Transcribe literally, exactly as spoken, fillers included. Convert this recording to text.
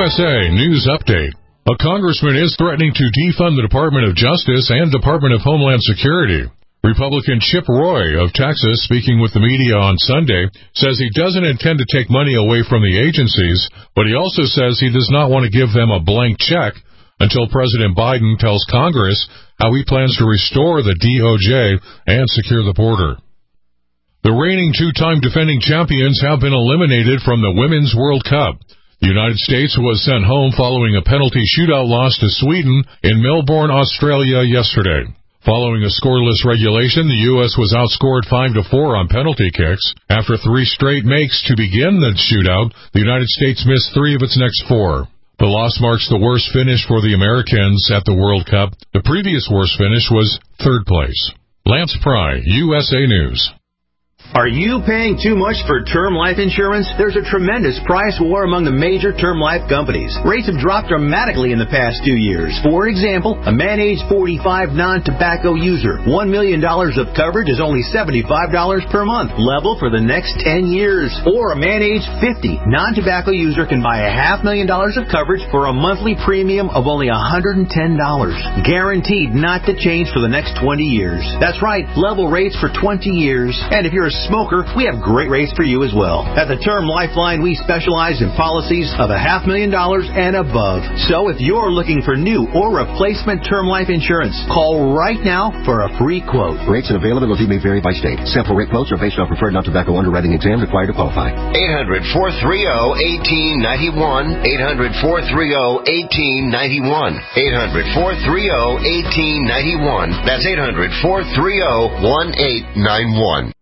S A News Update. A congressman is threatening to defund the Department of Justice and Department of Homeland Security. Republican Chip Roy of Texas, speaking with the media on Sunday, says he doesn't intend to take money away from the agencies, but he also says he does not want to give them a blank check until President Biden tells Congress how he plans to restore the D O J and secure the border. The reigning two-time defending champions have been eliminated from the Women's World Cup. The United States was sent home following a penalty shootout loss to Sweden in Melbourne, Australia yesterday. Following a scoreless regulation, the U S was outscored five to four on penalty kicks. After three straight makes to begin the shootout, the United States missed three of its next four. The loss marks the worst finish for the Americans at the World Cup. The previous worst finish was third place. Lance Pry, U S A News. Are you paying too much for term life insurance? There's a tremendous price war among the major term life companies. Rates have dropped dramatically in the past two years. For example, a man age forty-five non-tobacco user, one million dollars of coverage is only seventy-five dollars per month, level for the next ten years. Or a man age fifty non-tobacco user can buy a half million dollars of coverage for a monthly premium of only one hundred ten dollars. Guaranteed not to change for the next twenty years. That's right, level rates for twenty years. And if you're a smoker, we have great rates for you as well. At the Term Lifeline, we specialize in policies of a half million dollars and above. So if you're looking for new or replacement term life insurance, call right now for a free quote. Rates and availability may vary by state. Sample rate quotes are based on preferred non-tobacco underwriting exams required to qualify. eight hundred, four three zero, one eight nine one. eight hundred, four three zero, one eight nine one. eight hundred, four three zero, one eight nine one. That's eight hundred, four three zero, one eight nine one.